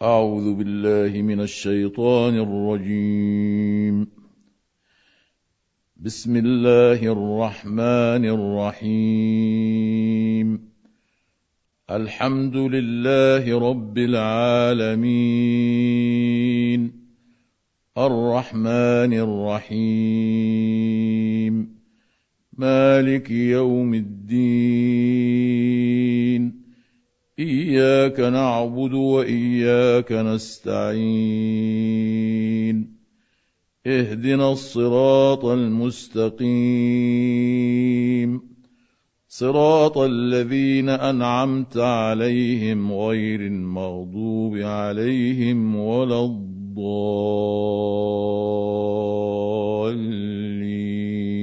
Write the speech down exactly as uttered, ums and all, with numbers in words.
أعوذ بالله من الشيطان الرجيم. بسم الله الرحمن الرحيم. الحمد لله رب العالمين، الرحمن الرحيم، مالك يوم الدين، إياك نعبد وإياك نستعين، اهدنا الصراط المستقيم، صراط الذين أنعمت عليهم غير المغضوب عليهم ولا الضالين.